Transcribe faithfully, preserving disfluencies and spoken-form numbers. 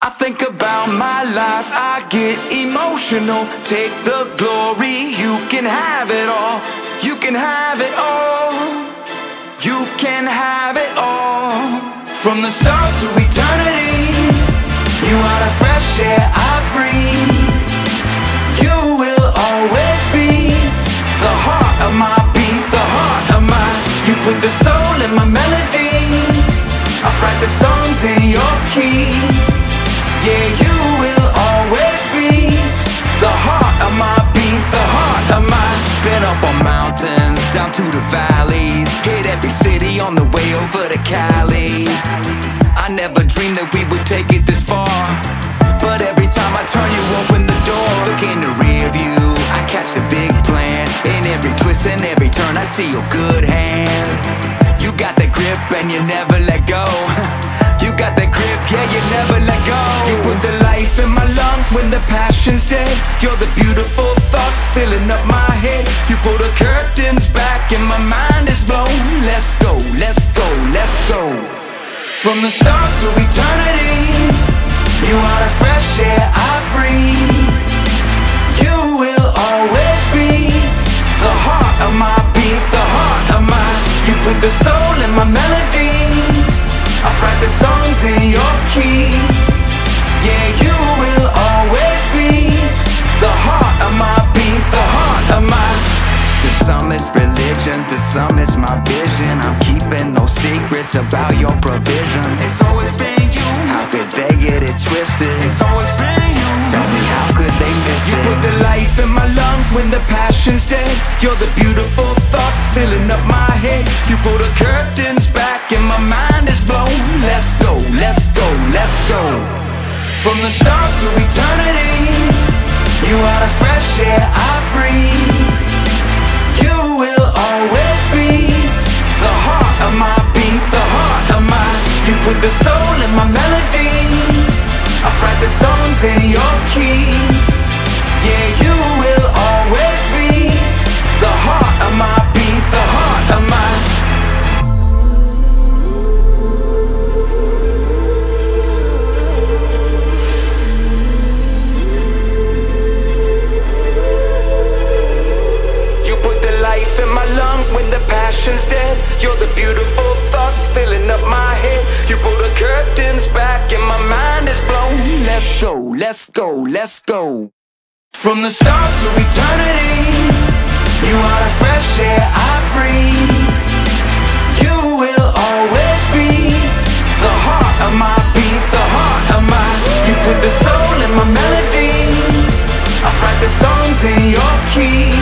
I think about my life, I get emotional. Take the glory, you can have it all. You can have it all. You can have it all. From the start to eternity, you are the fresh air I breathe. You will always be the heart of my beat, the heart of my. You put the soul in my melodies. I write the songs in your key. Yeah, you will always be the heart of my beat, the heart of my. Been up on mountains, down to the valleys, hit every city on the way over to Cali. I never dreamed that we would take it this far, but every time I turn, you open the door. Look in the rear view, I catch the big plan. In every twist and every turn, I see your good hand. You got that grip and you never let go. You got that grip, yeah, you never let go. You put the life in my lungs when the passion's dead. You're the beautiful thoughts filling up my head. You pull the curtains back and my mind is blown. Let's go, let's go, let's go. From the start to eternity, you are the fresh air I breathe. You will always be the heart of my beat, the heart of my. You put the soul in my melodies. I write the songs in your key. Yeah, you will always be the heart of my beat, the heart of my. To some it's religion, to some it's my vision. I'm keeping no secrets about your provision. It's always been you. How could they get it twisted? It's always been you. Tell me how could they miss it? You put the life in my lungs when the passion's dead. You're the beautiful thoughts filling up my head. You pull the curtains back and my mind is blown. Let's go, let's go, let's go. From the start to eternity, you are the fresh air I breathe. You will always be the heart of my beat, the heart of my. You put the soul in my melodies. I write the songs in your key. Yeah, you will always be the heart of my beat, the heart of my. In my lungs when the passion's dead. You're the beautiful thoughts filling up my head. You pull the curtains back and my mind is blown. Let's go, let's go, let's go. From the start to eternity, you are the fresh air I breathe. You will always be the heart of my beat, the heart of my. You put the soul in my melodies. I write the songs in your key.